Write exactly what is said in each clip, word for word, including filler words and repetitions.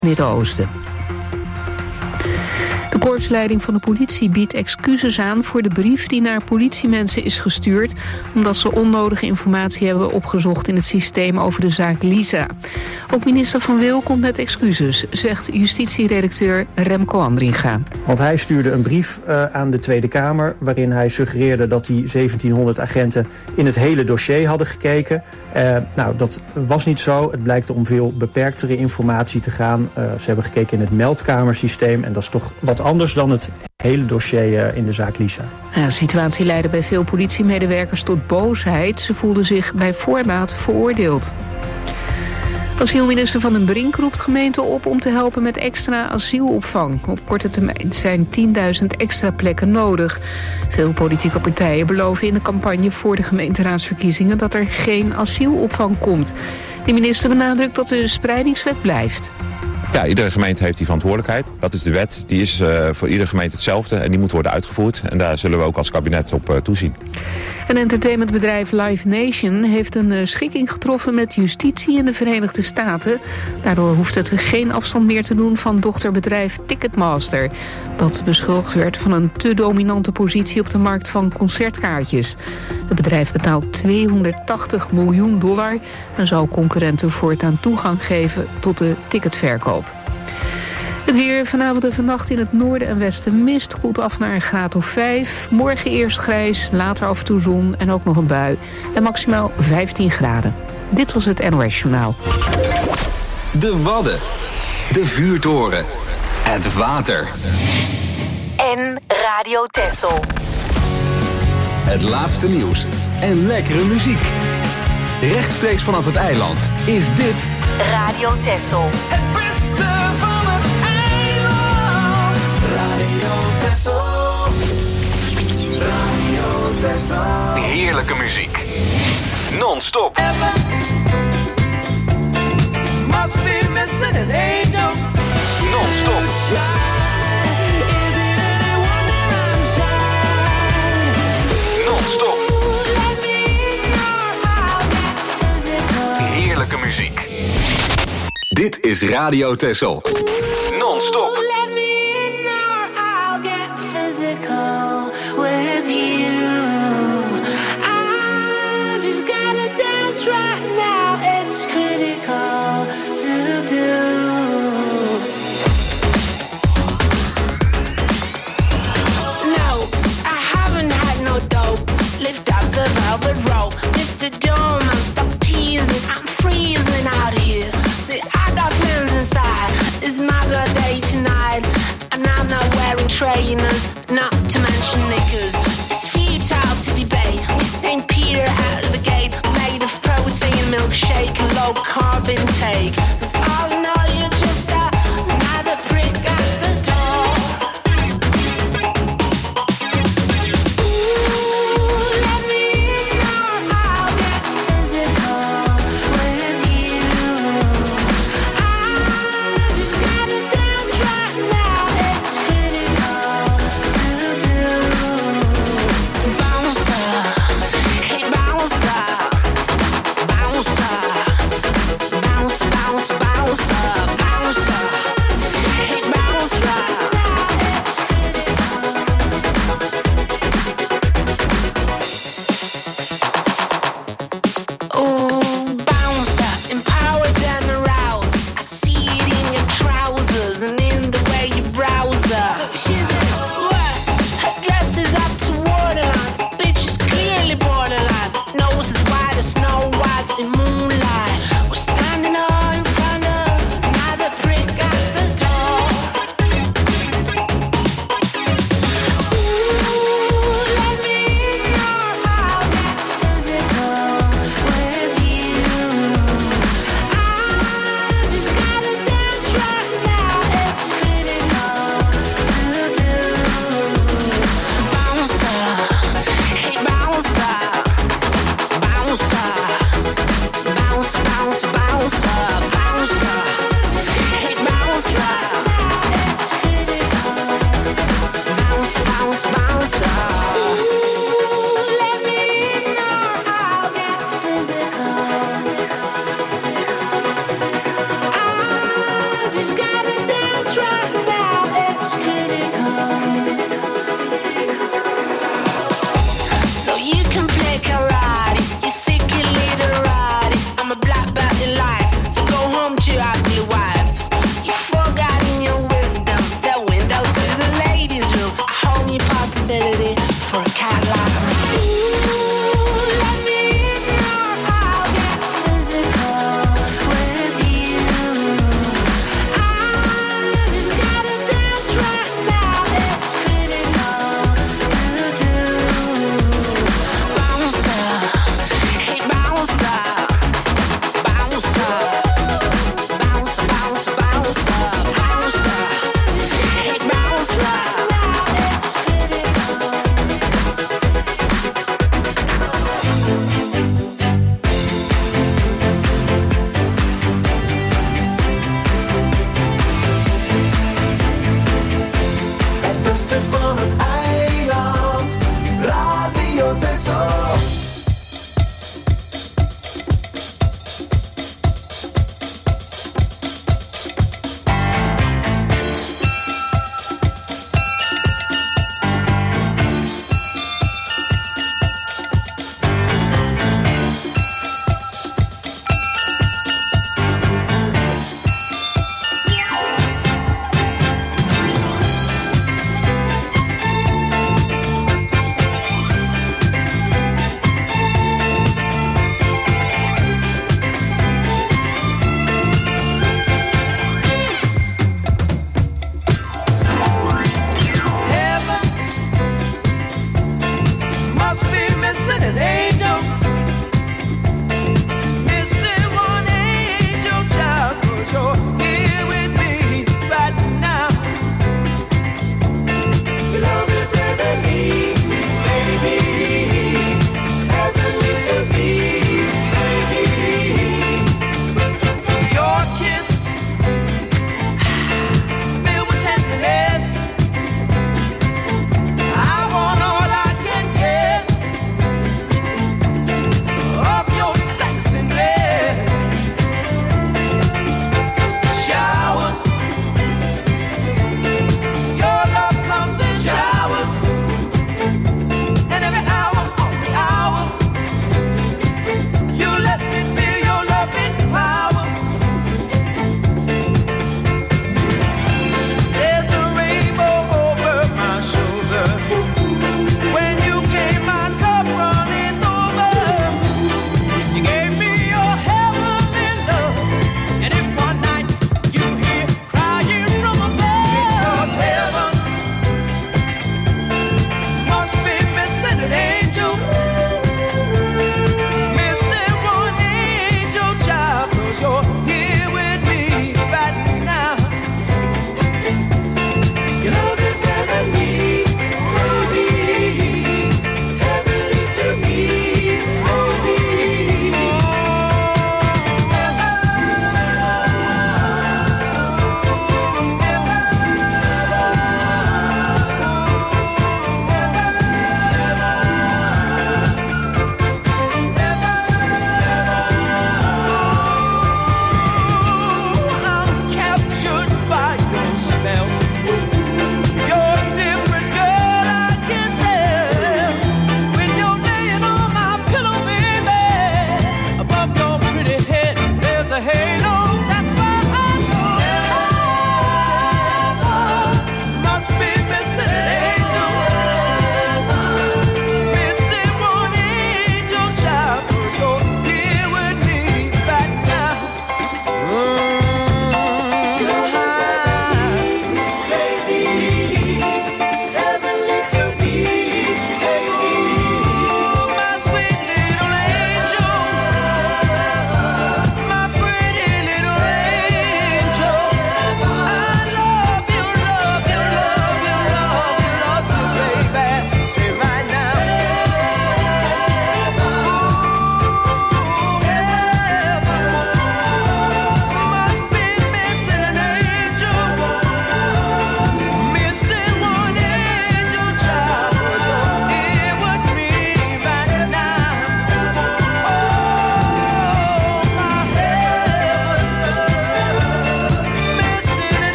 Midden-Oosten. De korpsleiding van de politie biedt excuses aan voor de brief die naar politiemensen is gestuurd, omdat ze onnodige informatie hebben opgezocht in het systeem over de zaak Lisa. Ook minister Van Wil komt met excuses, zegt justitieredacteur Remco Andringa. Want hij stuurde een brief uh, aan de Tweede Kamer waarin hij suggereerde dat die zeventienhonderd agenten in het hele dossier hadden gekeken. Uh, nou, dat was niet zo. Het blijkt om veel beperktere informatie te gaan. Uh, ze hebben gekeken in het meldkamersysteem en dat is toch wat anders dan het hele dossier uh, in de zaak Lisa. Ja, de situatie leidde bij veel politiemedewerkers tot boosheid. Ze voelden zich bij voorbaat veroordeeld. Asielminister Van den Brink roept gemeenten op om te helpen met extra asielopvang. Op korte termijn zijn tienduizend extra plekken nodig. Veel politieke partijen beloven in de campagne voor de gemeenteraadsverkiezingen dat er geen asielopvang komt. De minister benadrukt dat de spreidingswet blijft. Ja, iedere gemeente heeft die verantwoordelijkheid. Dat is de wet. Die is uh, voor iedere gemeente hetzelfde en die moet worden uitgevoerd. En daar zullen we ook als kabinet op uh, toezien. Een entertainmentbedrijf Live Nation heeft een uh, schikking getroffen met justitie in de Verenigde Staten. Daardoor hoeft het geen afstand meer te doen van dochterbedrijf Ticketmaster, dat beschuldigd werd van een te dominante positie op de markt van concertkaartjes. Het bedrijf betaalt tweehonderdtachtig miljoen dollar en zou concurrenten voortaan toegang geven tot de ticketverkoop. Het weer vanavond en vannacht in het noorden en westen mist, koelt af naar een graad of vijf. Morgen eerst grijs, later af en toe zon en ook nog een bui. En maximaal vijftien graden. Dit was het N O S Journaal. De Wadden. De Vuurtoren. Het water. En Radio Texel. Het laatste nieuws en lekkere muziek. Rechtstreeks vanaf het eiland is dit Radio Texel. Het beste van het eiland. Radio Texel. Radio Texel. heerlijke muziek. Non-stop. Must be missing an angel. Non-stop. Non-stop. Heerlijke muziek. Dit is Radio Texel. Non-stop. Mister Doorman, stop teasing, I'm freezing out here. See, I got friends inside, it's my birthday tonight. And I'm not wearing trainers, not to mention knickers. It's futile to debate, with Saint Peter out of the gate. Made of protein milkshake and low carb intake. Cause all I know you're just a, another prick at the door.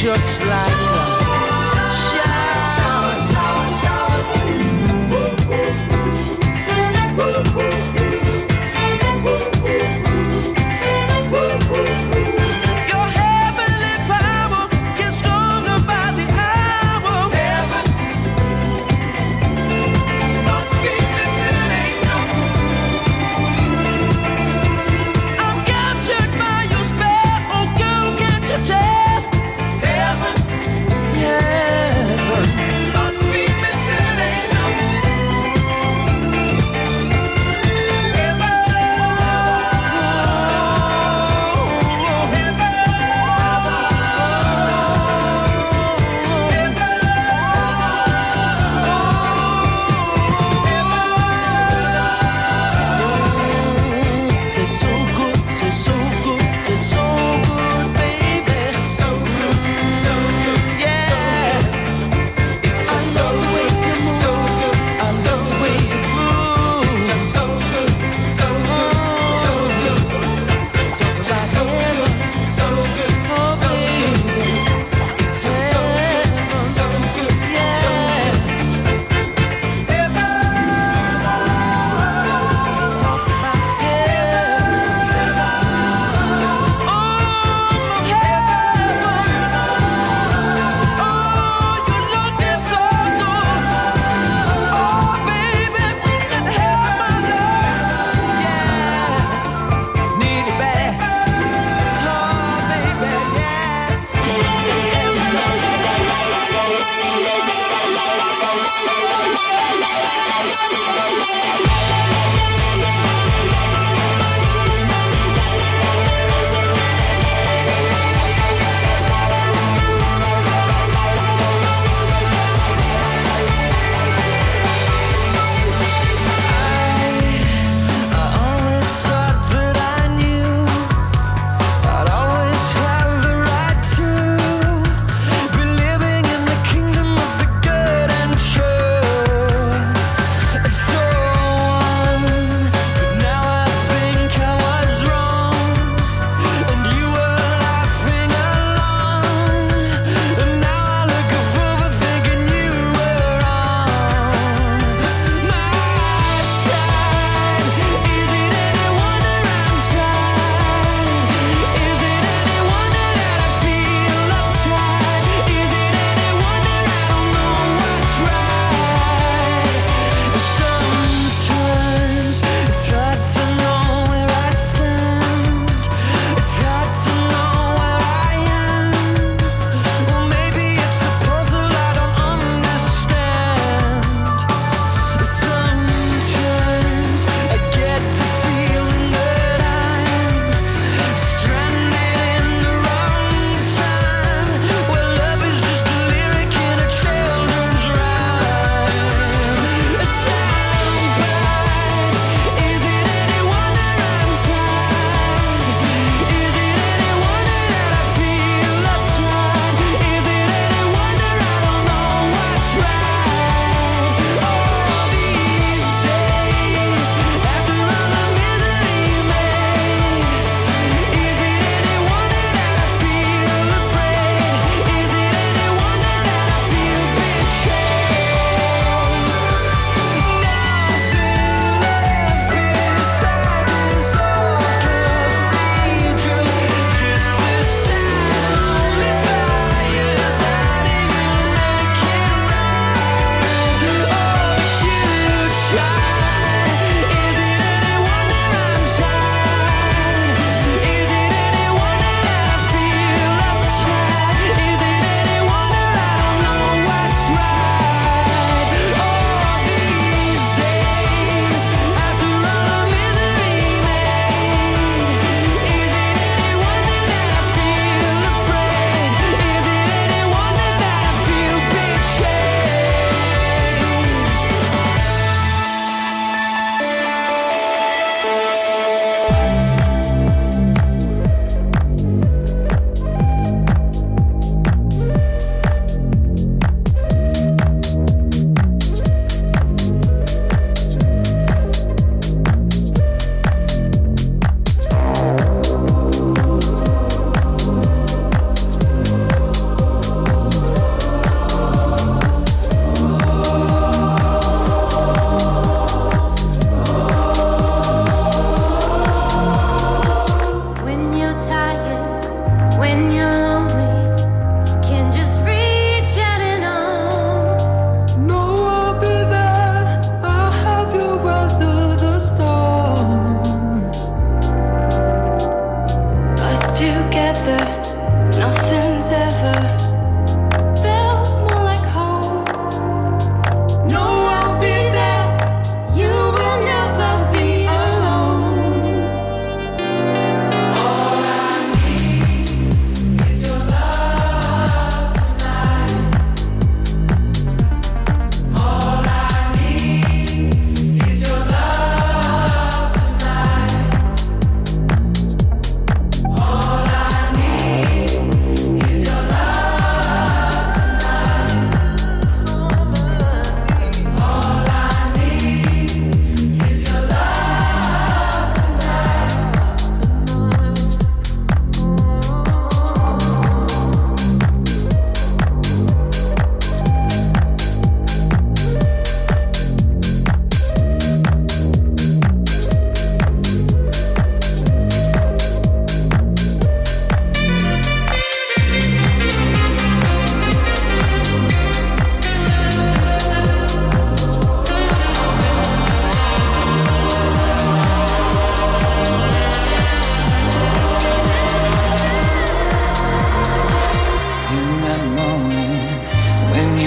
just like a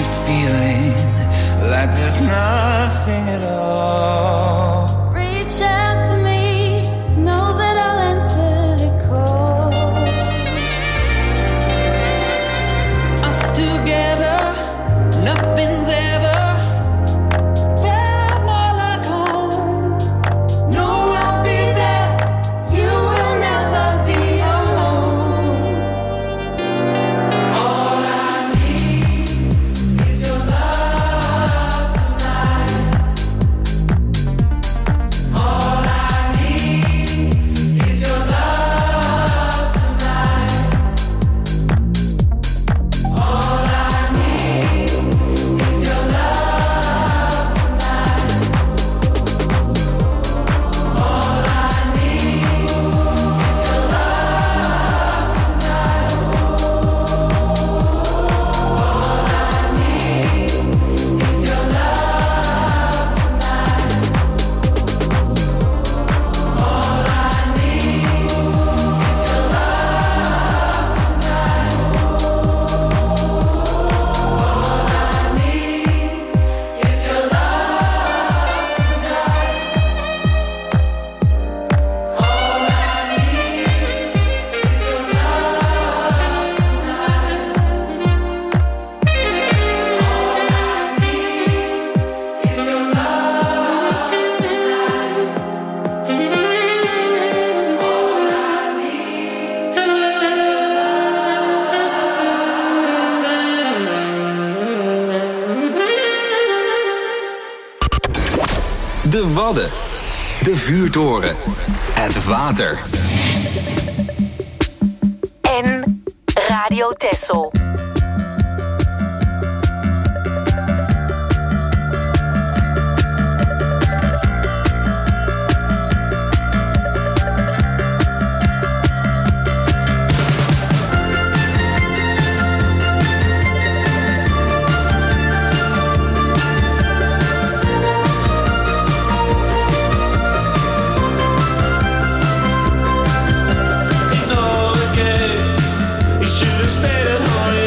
feeling like there's nothing at all. Reach out to me, know that I'll answer the call. Us together, nothing's ever that more like home. No, I'll be there. You will never be alone. All I need is your love tonight. All I need is your love tonight. All I need is your love tonight. All I need is your love tonight. All I need is your love tonight. All I need is your love tonight. All I need is your love tonight. All I need is your love tonight. All I need is your love tonight. De Wadden. De vuurtoren. Het water. En Radio Texel. You know the game. You should have stayed at home.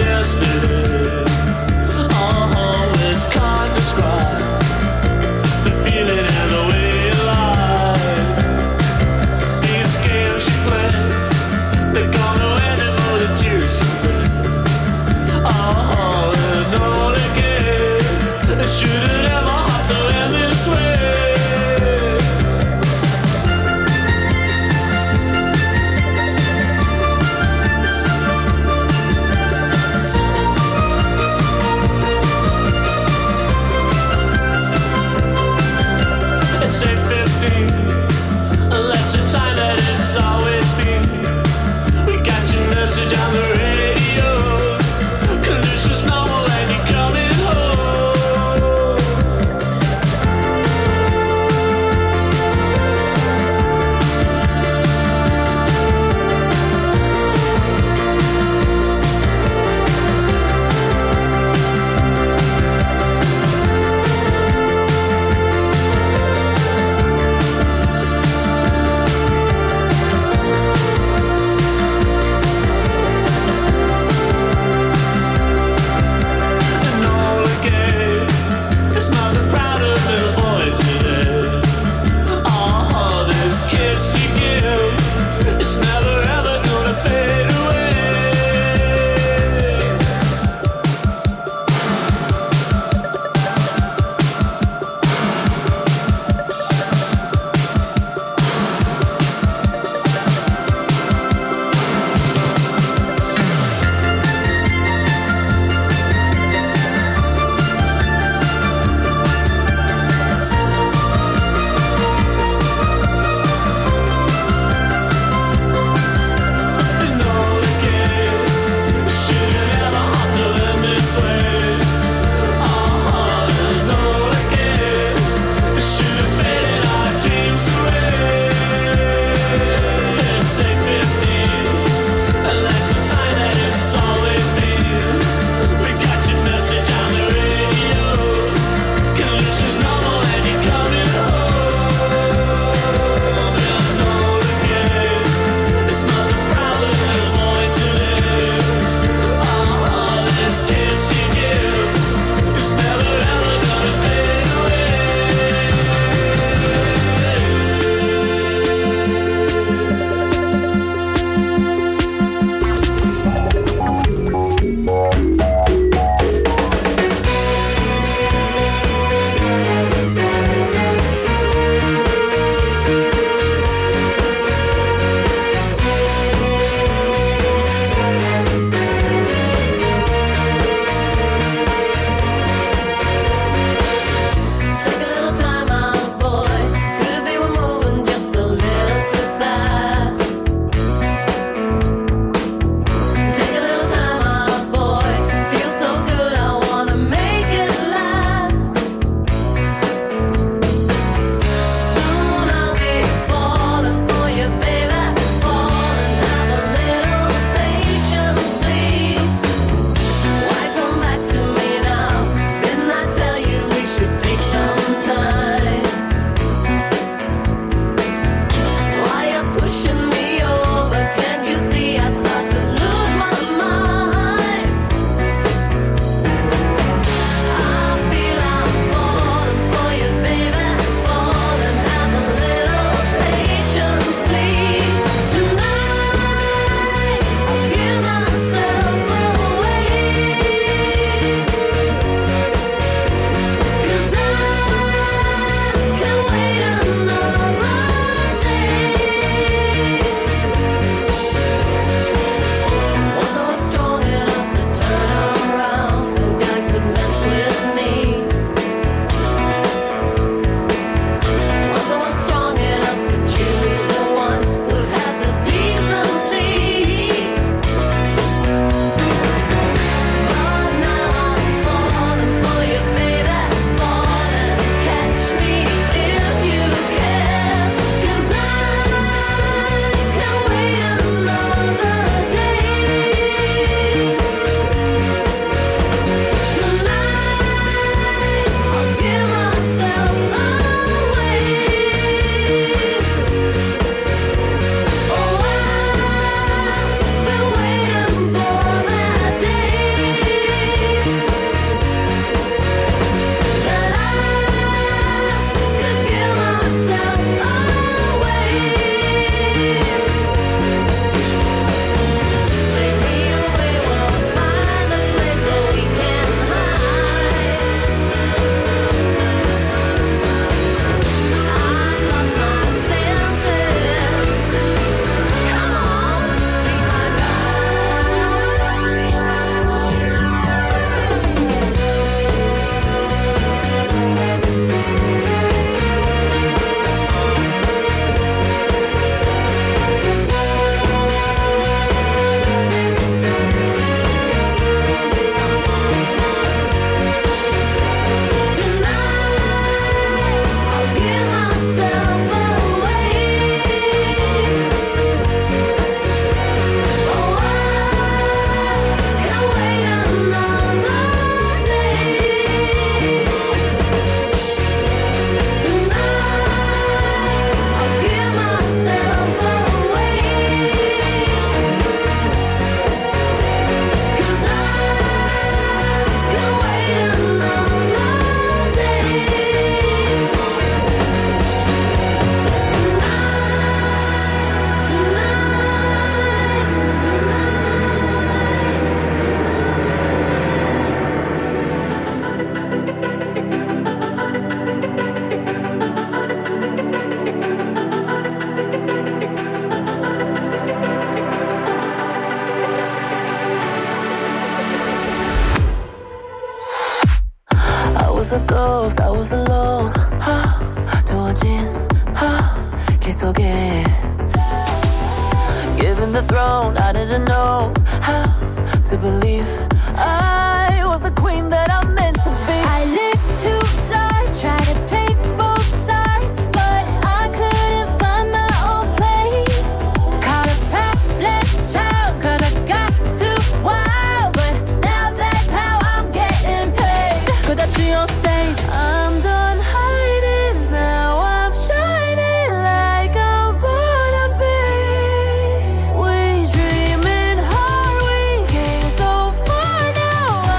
was a ghost, I was alone. 두어진 길 속에 given the throne, I didn't know how to believe I was the queen that I'm meant to be. I lived two lives, tried to play both sides, but I couldn't find my own place. Caught a problem child, cause I got too wild, but now that's how I'm getting paid. Could I see on stage? I'm done hiding, now I'm shining like I'm born to be. We dreaming hard, we came so far, now I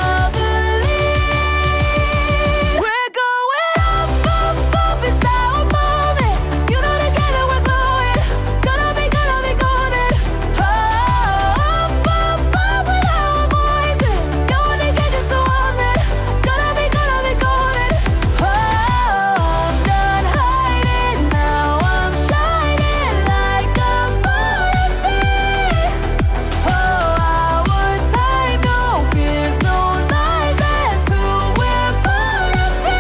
believe we're going up, up, up, it's our moment. You know together we're going, gonna be, gonna be golden. Up, up, up with our voices. Go on and get you so on it. Gonna be, gonna be golden. Oh, I'm done hiding, now I'm shining like I'm born to be. Oh, our time, no fears, no lies, that's who we're born to be.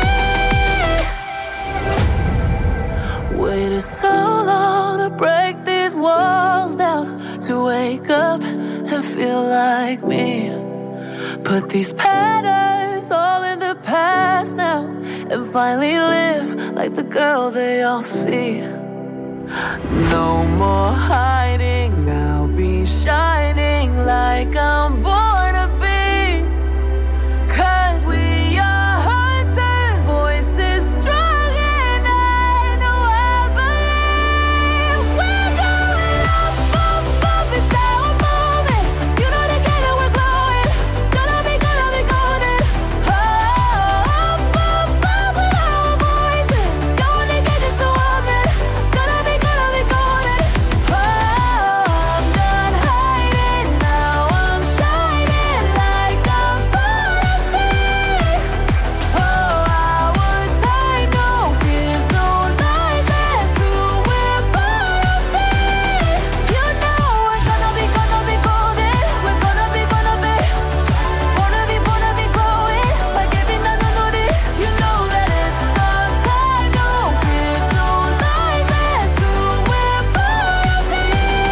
Waited so long to break these walls down, to wake up and feel like me. Put these patterns all in the past now, and finally live like the girl they all see. No more hiding, I'll be shining like I'm born to be. Cause we are hunters, voices strong, and I know I believe we're going up, up, up, it's our moment. You know together we're glowing, gonna be, gonna be golden. Oh, up, up, up with our voices. Go on and get you so on it. Gonna be, gonna be golden. Oh, I'm done hiding, now I'm shining like I'm born to be. Oh, our time, no fears, no lies, that's who we're born to be. You know we're gonna be, gonna be golden. We're gonna be, gonna be, wanna be, wanna be glowing like every night on it. You know that it's our time, no fears, no lies, that's who we're born to be.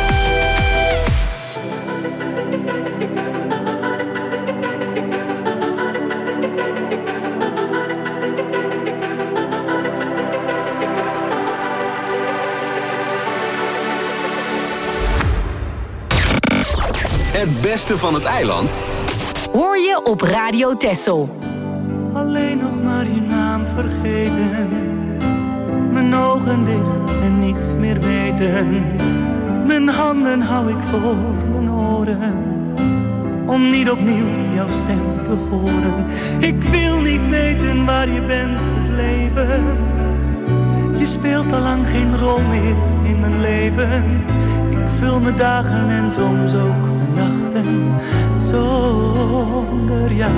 Het beste van het eiland Hoor je op Radio Texel. Alleen nog maar je naam vergeten. Mijn ogen dicht en niets meer weten. Mijn handen hou ik voor mijn oren. Om niet opnieuw jouw stem te horen. Ik wil niet weten waar je bent gebleven. Je speelt al lang geen rol meer in mijn leven. Ik vul mijn dagen en soms ook mijn nachten zonder jou.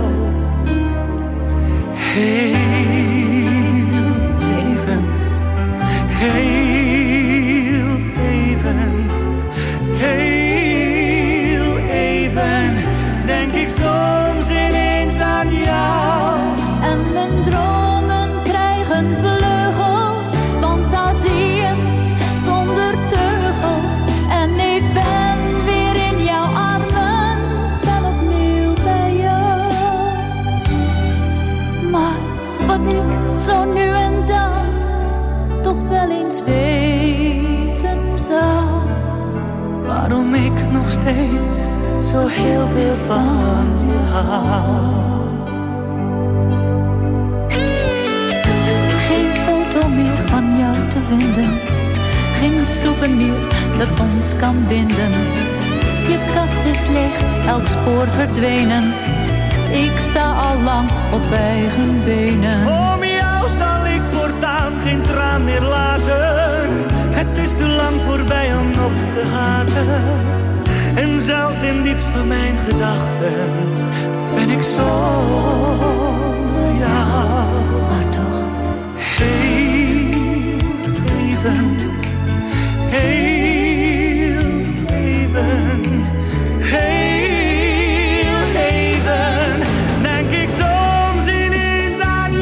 Heel even, heel even, heel even, denk ik soms ineens aan jou. En mijn dromen krijgen vleugels, fantasieën zonder teugels. En ik ben weer in jouw armen, dan opnieuw bij jou. Maar wat ik zo nu en dan toch wel eens weten zou, Waarom ik nog steeds zo heel veel van je hou. geen foto meer van jou te vinden, geen souvenir dat ons kan binden. Je kast is leeg, elk spoor verdwenen. Ik sta al lang op eigen benen. Om jou zal ik voortaan geen traan meer laten. Het is te lang voorbij om nog te haten. En zelfs in diepst van mijn gedachten ben ik zonder jou. Maar toch, heel even, heel even, heel even, denk ik soms ineens aan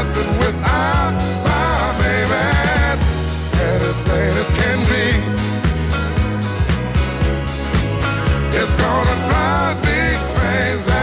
nothing without my baby. And as plain as can be, it's gonna drive me crazy.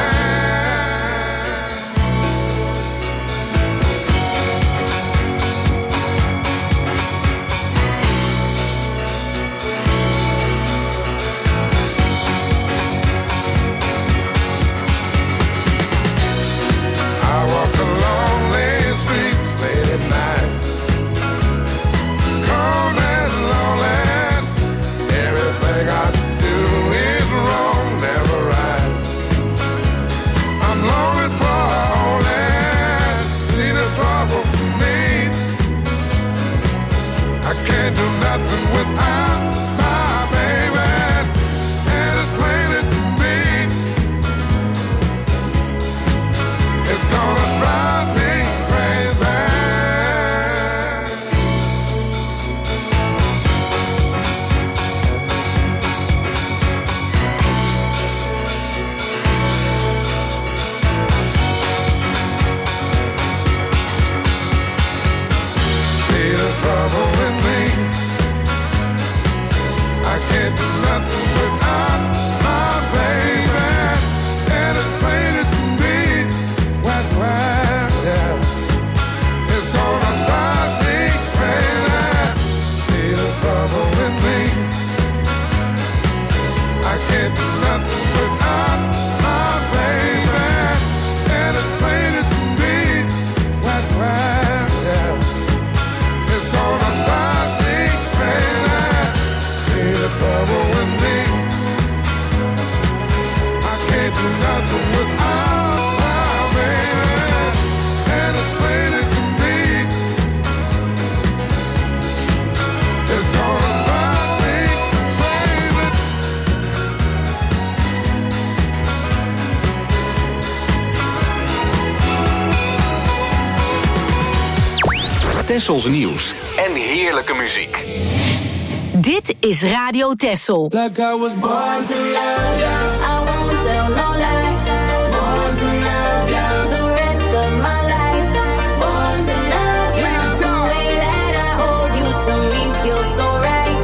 Tessels nieuws en heerlijke muziek. Dit is Radio Tessel. Like I was born to love you, I won't tell no lie. Born to love you, the rest of my life. Born to love you, the way that I hold you to me feels so right.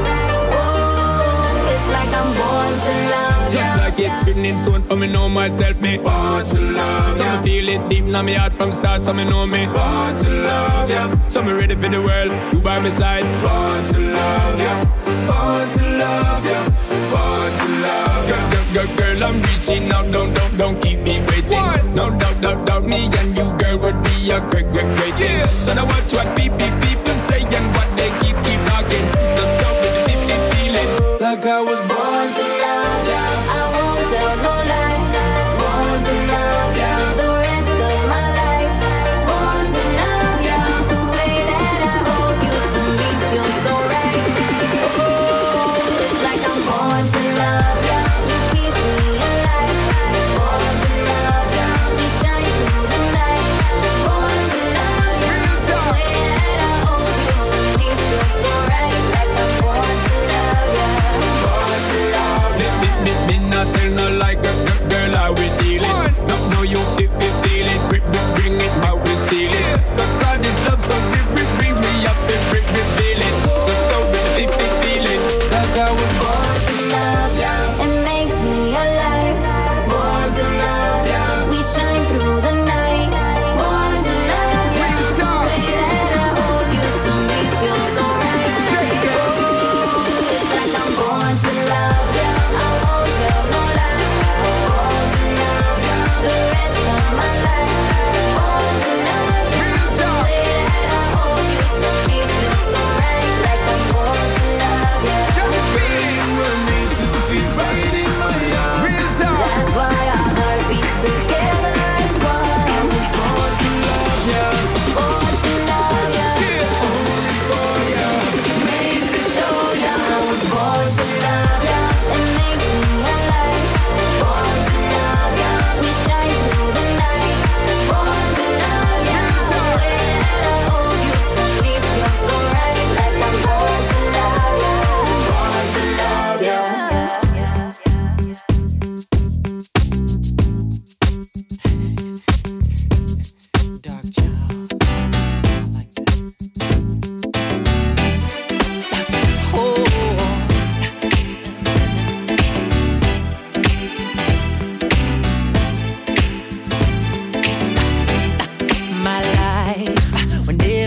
Oh, it's like I'm born to love you. Just like it's written in stone for me know myself, me born to love ya. So me feel it deep in my heart from start, so me know me born to love ya. So me ready for the world, you by my side. Born to love ya, born to love ya, born to love ya. Girl, girl, girl, girl, I'm reaching out, don't, don't, don't keep me waiting. What? No doubt, doubt, doubt, me and you, girl, would be a great, great, great thing. Yeah. So now watch what people, people say and what they keep, keep talking. Just go with the deep, deep feeling. Like I was born to love ya, I won't tell no lie. Born to love ya, the rest of my life. Born to love ya, the way that I hold you to me feels so right. Oh, it's like I'm born to love ya, you keep me alive. Born to love ya, we shine through the night. Born to love ya, the way that I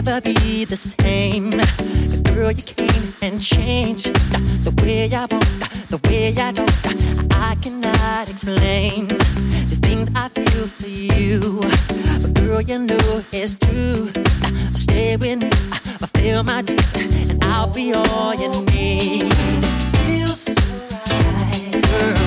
never be the same. 'Cause girl, you came and changed the way I want, the way I don't. I cannot explain the things I feel for you. But girl, you know it's true. Stay with me, fulfill my dreams, and I'll be all you need. Feels so right, girl.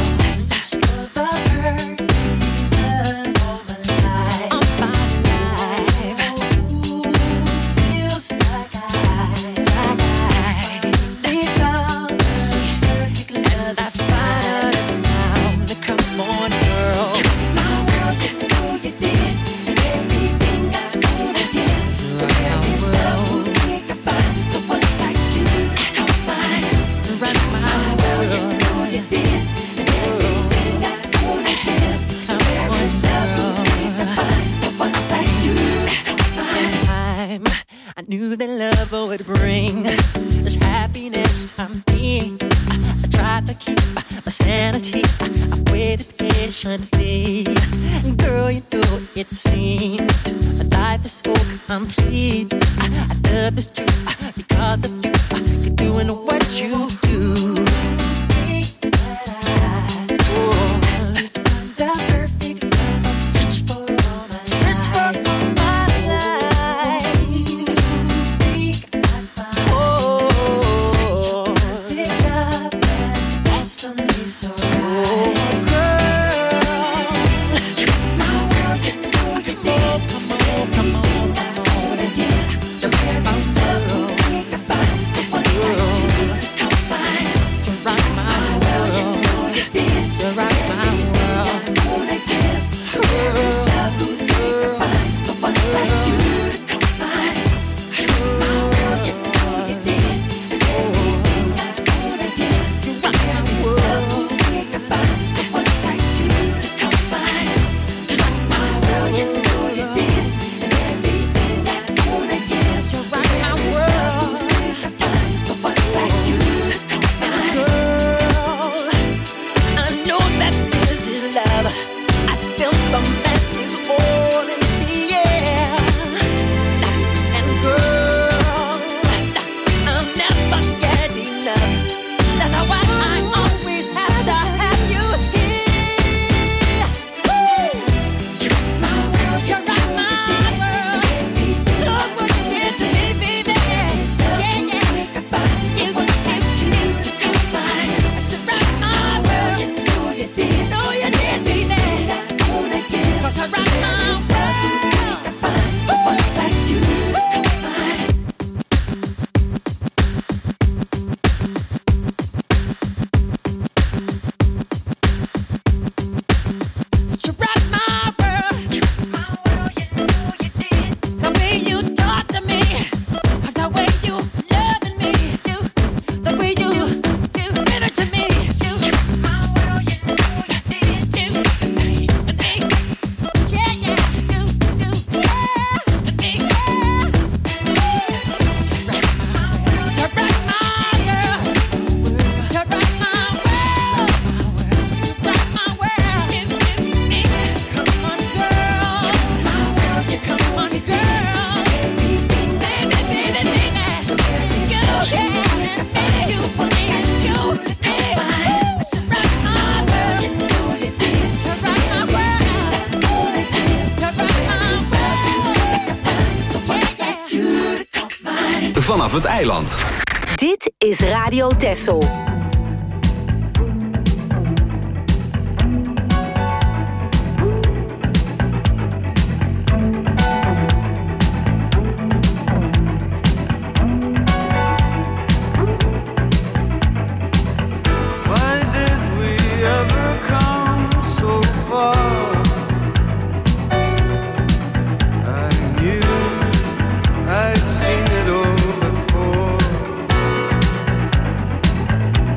Knew that love would bring this happiness I'm being. I, I tried to keep my sanity. I waited patiently. And girl, you know it seems my life is so complete. I, I love this truth because of you. You're doing what you do. Vanaf het eiland. Dit is Radio Texel. I'd seen it all before.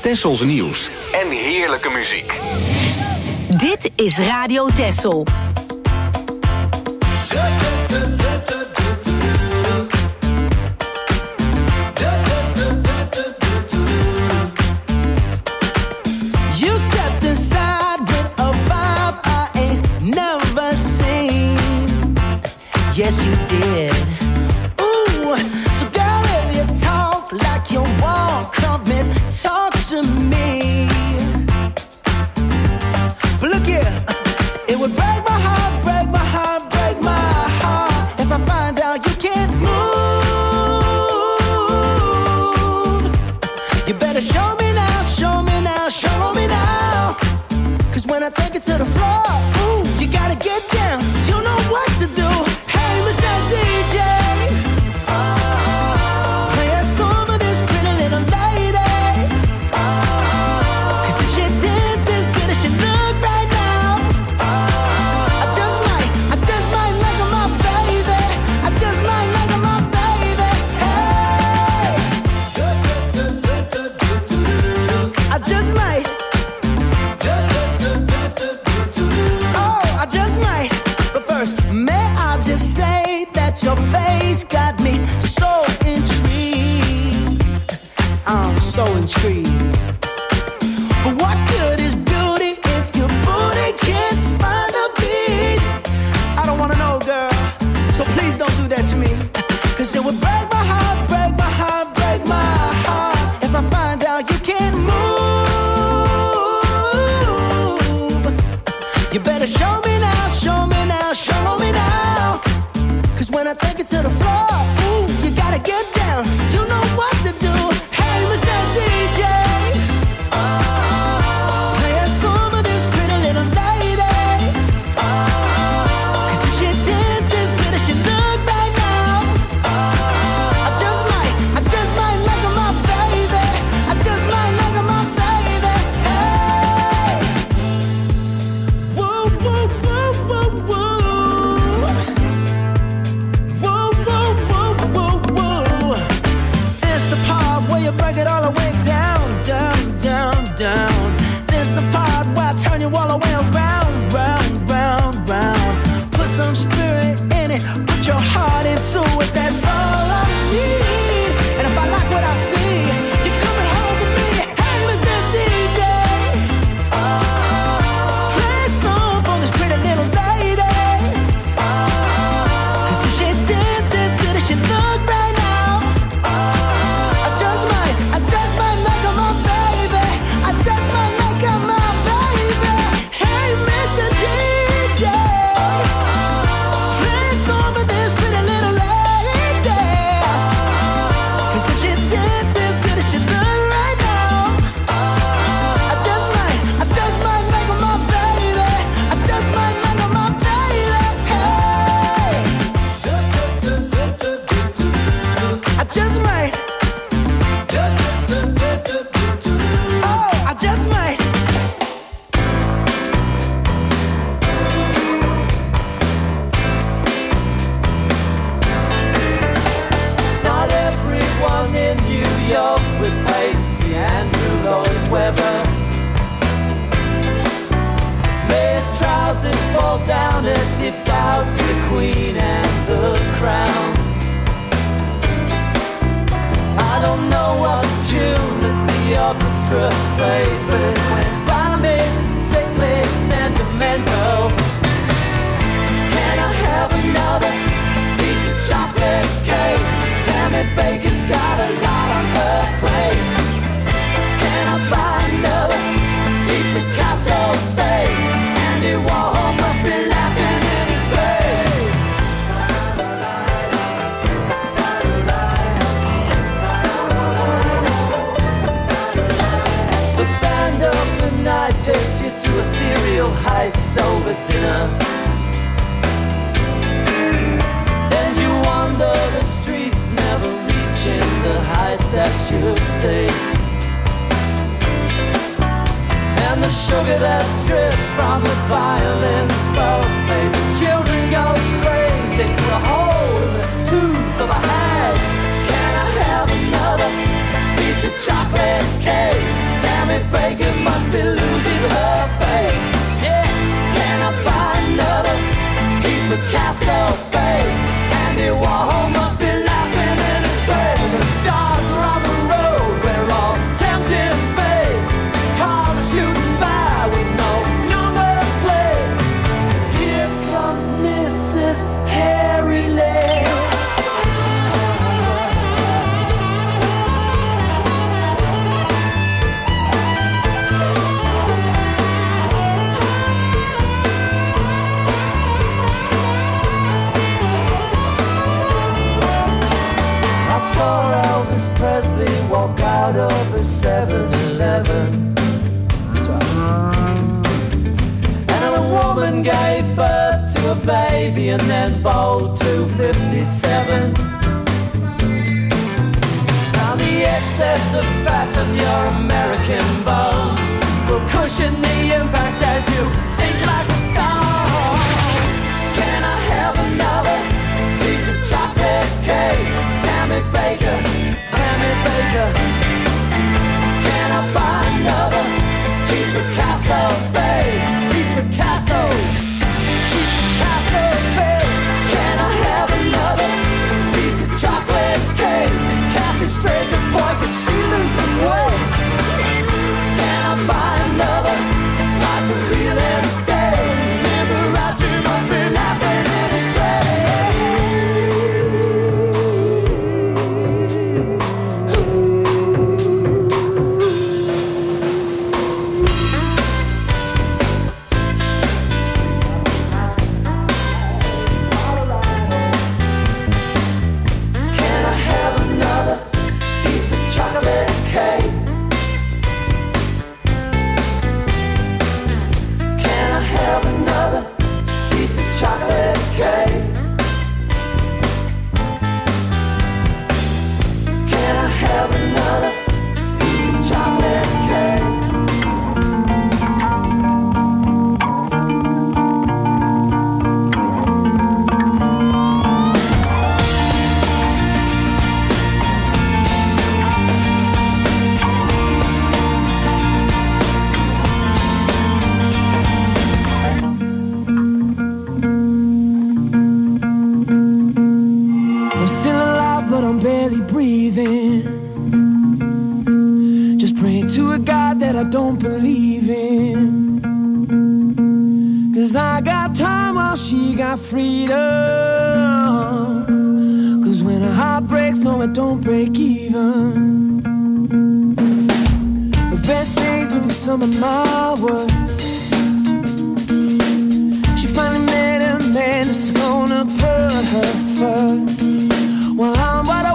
Tessels nieuws en heerlijke muziek. Dit is Radio Tessel. You stepped inside with a vibe I ain't never seen. Yes, you did. Ooh, so girl, if you talk like you walk, come and talk to me. But look here, it would break my heart, break my heart, break my heart if I find out you can't move. You better show me now, show me now, show me now. Cause when I take it to the floor, ooh, you gotta get down. You know what to do. Hey, Mister D J, play a song of this pretty little lady. Cause if she dances as good as she look right now, I just might, I just might make her my baby. I just might make her my baby. Hey, I just might. Oh, I just might. But first, may I just say that your face got me so intrigued. I'm so intrigued. But what good is beauty if your booty can't find a beat? I don't wanna know, girl. So please don't do that to me. Cause it would break my heart, break my heart, break my heart if I find out you can't move. You better show me now, show me now, show me now. Cause when I take it to the floor, ooh, you gotta get down. You know what to do. Hey, Mister D J, play a song of this pretty little lady. Cause if she dances as good as she look right now, I just might, I just might make her my baby. I just might make her my baby. Hey, whoa, whoa, whoa, whoa, whoa. Whoa, whoa, whoa, whoa, whoa. This the part where you break it all the way down, down, down, down. This the part where I turn you all the way around, round, round, round. Put some spirit in it, put your heart into it. That's all I need. And if I like what I see, you're coming home with me. Hey, Mister D J, play a song for this pretty little lady. Cause if she dances as good as she look right now, I just might, I just might make her my baby. I just might make her my baby. Hey, Mister D J, play a song for this pretty little lady. Cause if she dances as good as she look right now, I just might, I just might make her my baby. I just might make her my baby. Hey, I just might. Oh, I just might. Not everyone in New York would Pacey Andrew Lloyd Webber. May his trousers fall down as he bows to the Queen and the crown. I don't know what tune that the orchestra played, but it went by me, sickly, sentimental. Can I have another piece of chocolate cake? Tammy Baker's got a lot on her plate. Can I buy another cheap Picasso fade? Andy Warhol must be laughing in his grave. The band of the night takes you to ethereal heights over dinner. And you wander the streets, never reaching the heights that you see. And the sugar that drips from the violins both made the children go crazy. The hole in the tooth of a hag. Can I have another piece of chocolate cake? saw Elvis Presley walk out of the seven eleven. That's right. And a woman gave birth to a baby and then bowled to fifty-seven. Now the excess of fat on your American bones will cushion the impact as you sink like a stone. Can I have another piece of chocolate cake? Tammy Baker, Tammy Baker. Can I buy another cheap Picasso, babe? Cheap Picasso, cheap Picasso, babe. Can I have another piece of chocolate cake? Kathy Straker, boy, could she lose some weight? Can I buy another slice of real estate? Liberace must be laughing in his Can I have another piece of chocolate cake? Can I have another piece of chocolate cake? Can I have another piece of chocolate cake? I'm still alive, but I'm barely breathing. Just praying to a God that I don't believe in. Cause I got time while she got freedom. Cause when a heart breaks, no, it don't break even. The best days will be some of my worst. She finally met a man that's gonna put her first. Well, I'm what I